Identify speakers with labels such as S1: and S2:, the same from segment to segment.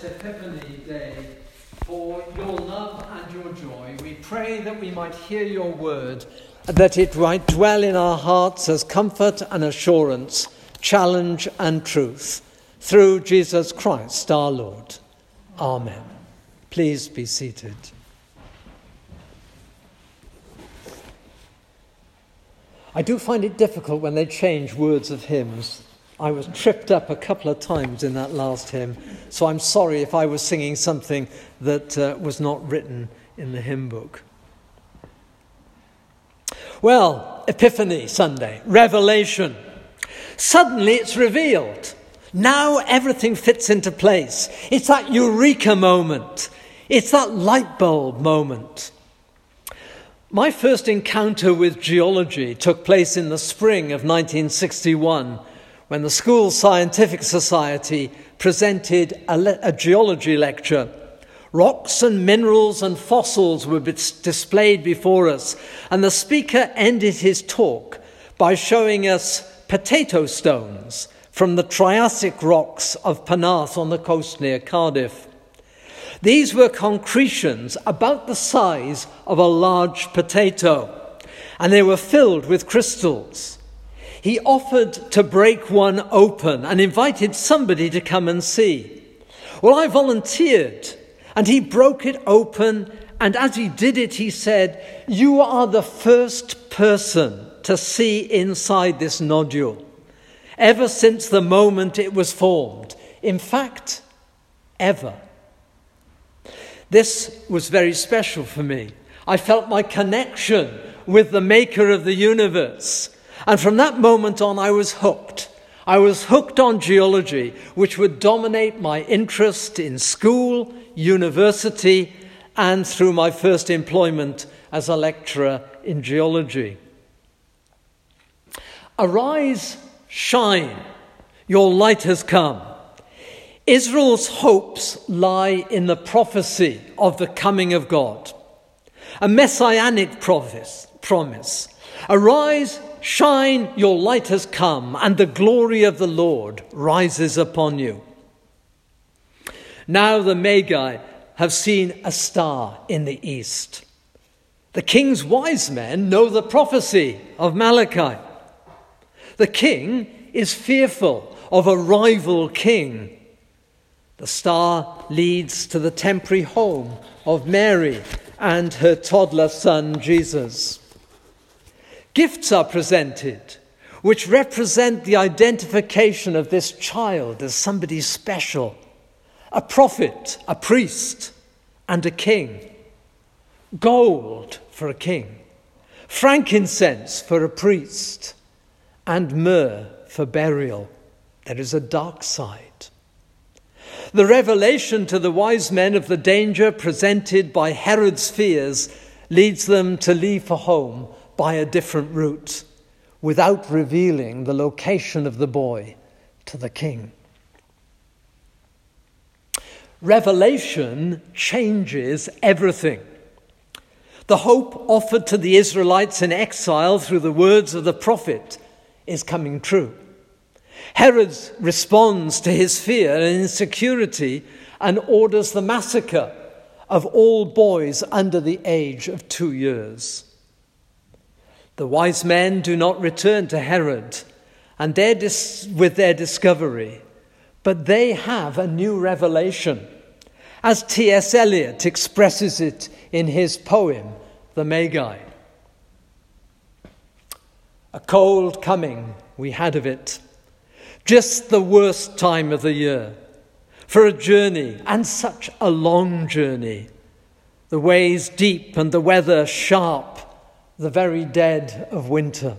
S1: this Epiphany Day for your love and your joy. We pray that we might hear your word, that it might dwell in our hearts as comfort and assurance, challenge and truth, through Jesus Christ our Lord. Amen. Please be seated. I do find it difficult when they change words of hymns. I was tripped up a couple of times in that last hymn, so I'm sorry if I was singing something that was not written in the hymn book. Well, Epiphany Sunday, Revelation. Suddenly it's revealed. Now everything fits into place. It's that eureka moment. It's that light bulb moment. My first encounter with geology took place in the spring of 1961, when the School Scientific Society presented a geology lecture. Rocks and minerals and fossils were displayed before us, and the speaker ended his talk by showing us potato stones from the Triassic rocks of Penarth on the coast near Cardiff. These were concretions about the size of a large potato, and they were filled with crystals. He offered to break one open and invited somebody to come and see. Well, I volunteered, and he broke it open, and as he did it, he said, "You are the first person to see inside this nodule, ever since the moment it was formed. In fact, ever." This was very special for me. I felt my connection with the maker of the universe. And from that moment on, I was hooked. I was hooked on geology, which would dominate my interest in school, university, and through my first employment as a lecturer in geology. Arise, shine, your light has come. Israel's hopes lie in the prophecy of the coming of God, a messianic promise. Arise, shine, your light has come, and the glory of the Lord rises upon you. Now the Magi have seen a star in the east. The king's wise men know the prophecy of Malachi. The king is fearful of a rival king. The star leads to the temporary home of Mary and her toddler son, Jesus. Gifts are presented, which represent the identification of this child as somebody special, a prophet, a priest, and a king. Gold for a king, frankincense for a priest, and myrrh for burial. There is a dark side. The revelation to the wise men of the danger presented by Herod's fears leads them to leave for home by a different route, without revealing the location of the boy to the king. Revelation changes everything. The hope offered to the Israelites in exile through the words of the prophet is coming true. Herod responds to his fear and insecurity and orders the massacre of all boys under the age of 2 years. The wise men do not return to Herod and with their discovery, but they have a new revelation, as T.S. Eliot expresses it in his poem, The Magi. A cold coming we had of it, just the worst time of the year, for a journey, and such a long journey, the ways deep and the weather sharp, the very dead of winter.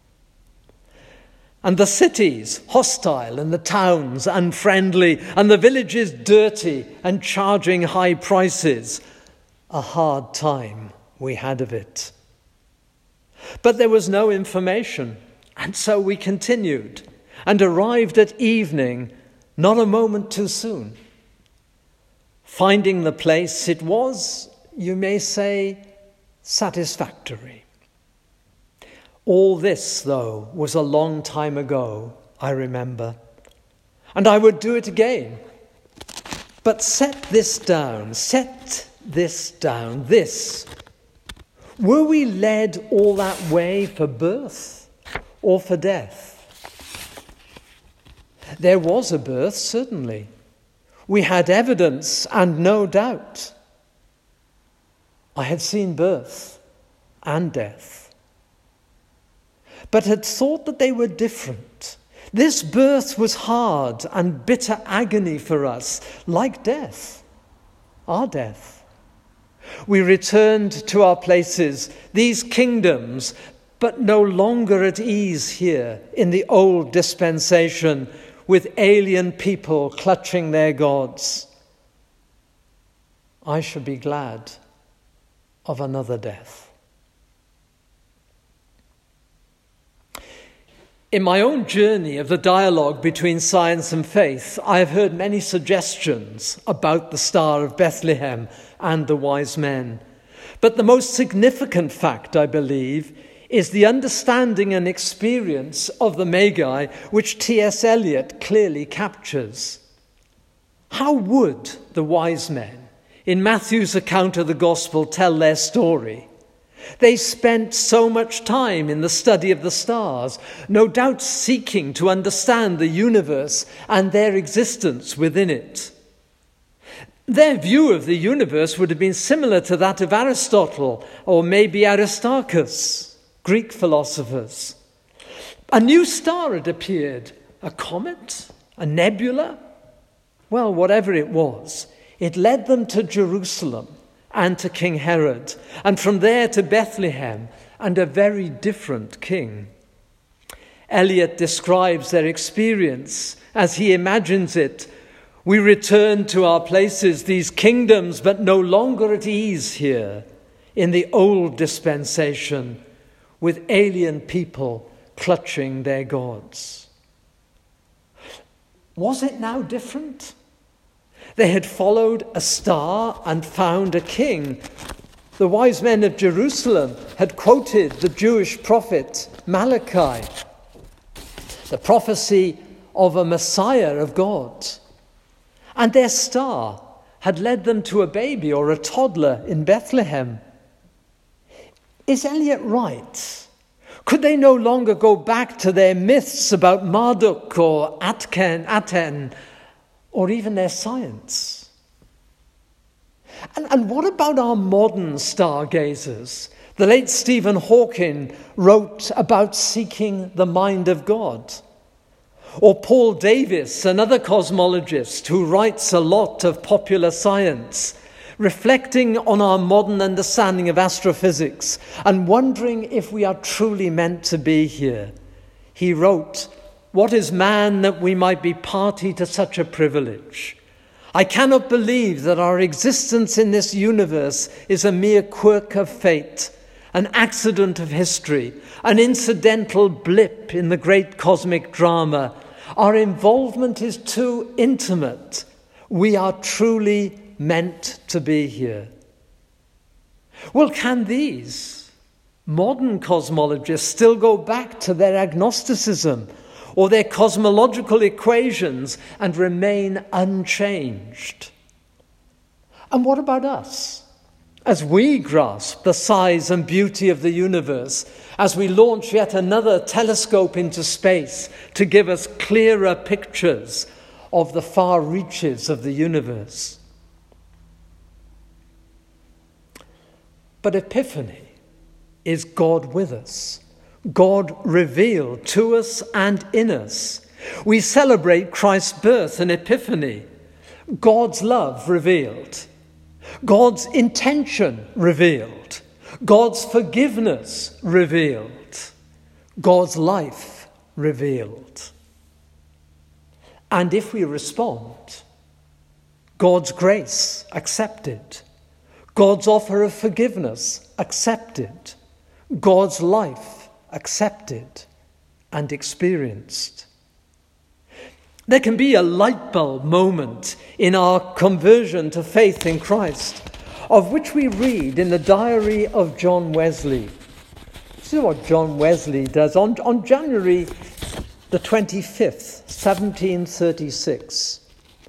S1: And the cities hostile, and the towns unfriendly, and the villages dirty and charging high prices. A hard time we had of it. But there was no information, and so we continued, and arrived at evening, not a moment too soon. Finding the place, it was, you may say, satisfactory. All this, though, was a long time ago, I remember, and I would do it again. But set this down. Were we led all that way for birth or for death? There was a birth, certainly. We had evidence and no doubt. I had seen birth and death, but had thought that they were different. This birth was hard and bitter agony for us, like death, our death. We returned to our places, these kingdoms, but no longer at ease here in the old dispensation with alien people clutching their gods. I should be glad of another death. In my own journey of the dialogue between science and faith, I have heard many suggestions about the Star of Bethlehem and the wise men. But the most significant fact, I believe, is the understanding and experience of the Magi, which T.S. Eliot clearly captures. How would the wise men, in Matthew's account of the Gospel, tell their story? They spent so much time in the study of the stars, no doubt seeking to understand the universe and their existence within it. Their view of the universe would have been similar to that of Aristotle or maybe Aristarchus, Greek philosophers. A new star had appeared, a comet, a nebula. Well, whatever it was, it led them to Jerusalem and to King Herod, and from there to Bethlehem and a very different king. Eliot describes their experience as he imagines it. We return to our places, these kingdoms, but no longer at ease here in the old dispensation with alien people clutching their gods. Was it now different? They had followed a star and found a king. The wise men of Jerusalem had quoted the Jewish prophet Malachi, the prophecy of a Messiah of God. And their star had led them to a baby or a toddler in Bethlehem. Is Eliot right? Could they no longer go back to their myths about Marduk or Aten, or even their science? And what about our modern stargazers? The late Stephen Hawking wrote about seeking the mind of God. Or Paul Davies, another cosmologist who writes a lot of popular science, reflecting on our modern understanding of astrophysics and wondering if we are truly meant to be here. He wrote, "What is man that we might be party to such a privilege? I cannot believe that our existence in this universe is a mere quirk of fate, an accident of history, an incidental blip in the great cosmic drama. Our involvement is too intimate. We are truly meant to be here." Well, can these modern cosmologists still go back to their agnosticism or their cosmological equations and remain unchanged? And what about us? As we grasp the size and beauty of the universe, as we launch yet another telescope into space to give us clearer pictures of the far reaches of the universe. But Epiphany is God with us, God revealed to us and in us. We celebrate Christ's birth and Epiphany, God's love revealed, God's intention revealed, God's forgiveness revealed, God's life revealed. And if we respond, God's grace accepted, God's offer of forgiveness accepted, God's life accepted and experienced. There can be a light bulb moment in our conversion to faith in Christ, of which we read in the diary of John Wesley. This is what John Wesley does on January the 25th, 1736.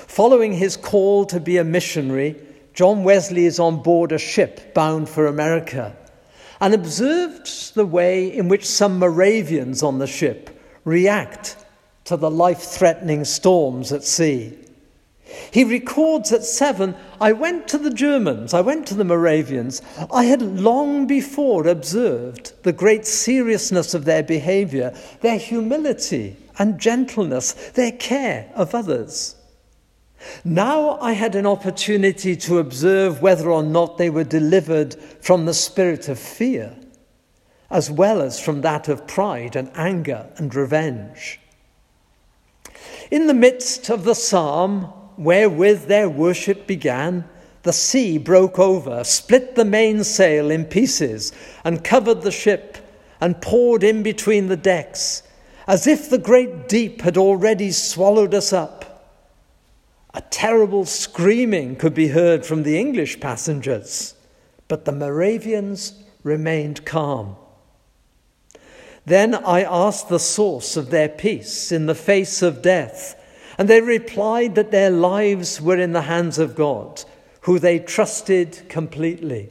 S1: Following his call to be a missionary, John Wesley is on board a ship bound for America and observed the way in which some Moravians on the ship react to the life-threatening storms at sea. He records at 7, I went to the Moravians. I had long before observed the great seriousness of their behavior, their humility and gentleness, their care of others. Now I had an opportunity to observe whether or not they were delivered from the spirit of fear, as well as from that of pride and anger and revenge. In the midst of the psalm wherewith their worship began, the sea broke over, split the mainsail in pieces, and covered the ship, and poured in between the decks, as if the great deep had already swallowed us up. A terrible screaming could be heard from the English passengers, but the Moravians remained calm. Then I asked the source of their peace in the face of death, and they replied that their lives were in the hands of God, who they trusted completely.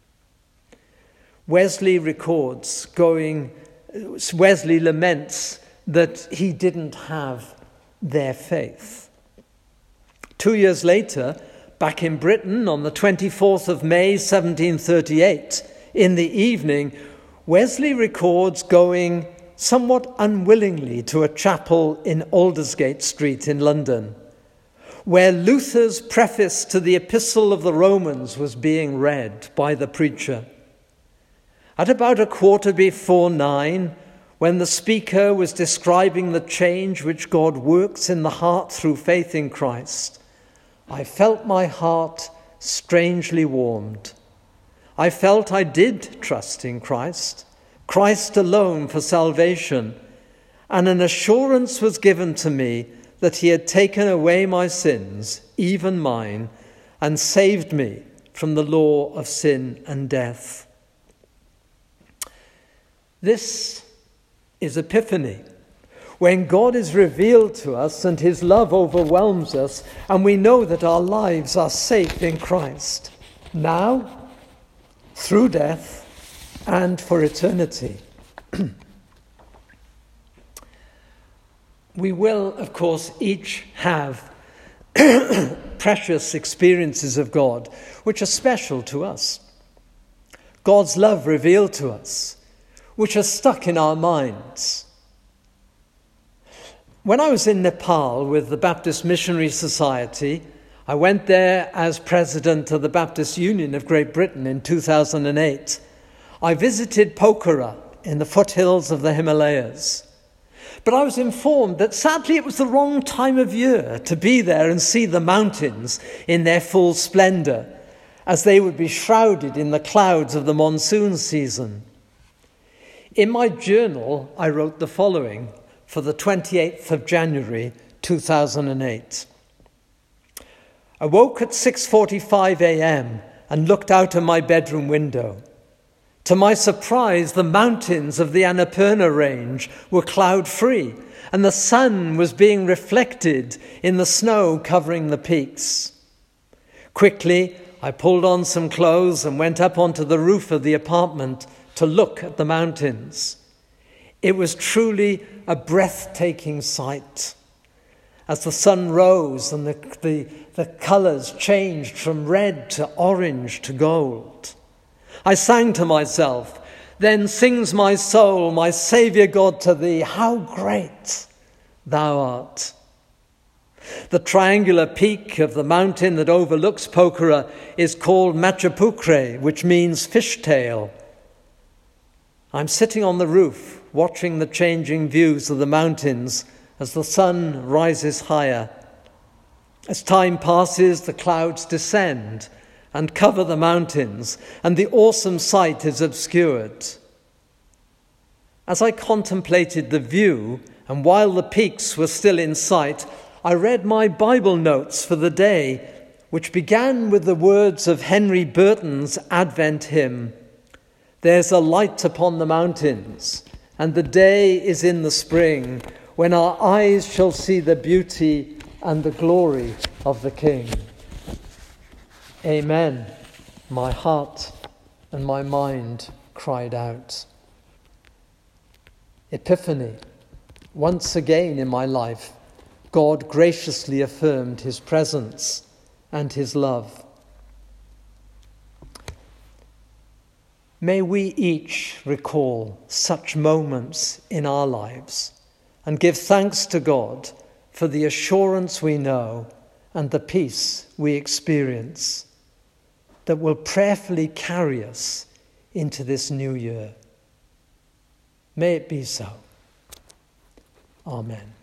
S1: Wesley laments that he didn't have their faith. 2 years later, back in Britain on the 24th of May 1738, in the evening, Wesley records going somewhat unwillingly to a chapel in Aldersgate Street in London, where Luther's preface to the Epistle of the Romans was being read by the preacher. At about 9:15, when the speaker was describing the change which God works in the heart through faith in Christ, I felt my heart strangely warmed. I felt I did trust in Christ alone for salvation, and an assurance was given to me that he had taken away my sins, even mine, and saved me from the law of sin and death. This is Epiphany, when God is revealed to us and his love overwhelms us, and we know that our lives are safe in Christ, now, through death, and for eternity. We will, of course, each have precious experiences of God, which are special to us. God's love revealed to us, which are stuck in our minds. When I was in Nepal with the Baptist Missionary Society, I went there as president of the Baptist Union of Great Britain in 2008. I visited Pokhara in the foothills of the Himalayas. But I was informed that sadly it was the wrong time of year to be there and see the mountains in their full splendor, as they would be shrouded in the clouds of the monsoon season. In my journal, I wrote the following for the 28th of January, 2008. I woke at 6:45 a.m. and looked out of my bedroom window. To my surprise, the mountains of the Annapurna range were cloud-free, and the sun was being reflected in the snow covering the peaks. Quickly, I pulled on some clothes and went up onto the roof of the apartment to look at the mountains. It was truly a breathtaking sight. As the sun rose and the colours changed from red to orange to gold, I sang to myself, "Then sings my soul, my Saviour God, to thee, how great thou art." The triangular peak of the mountain that overlooks Pokhara is called Machapukre, which means fishtail. I'm sitting on the roof, watching the changing views of the mountains as the sun rises higher. As time passes, the clouds descend and cover the mountains, and the awesome sight is obscured. As I contemplated the view, and while the peaks were still in sight, I read my Bible notes for the day, which began with the words of Henry Burton's Advent hymn, "There's a light upon the mountains, and the day is in the spring, when our eyes shall see the beauty and the glory of the King. Amen. My heart and my mind cried out. Epiphany. Once again in my life, God graciously affirmed his presence and his love. May we each recall such moments in our lives and give thanks to God for the assurance we know and the peace we experience that will prayerfully carry us into this new year. May it be so. Amen.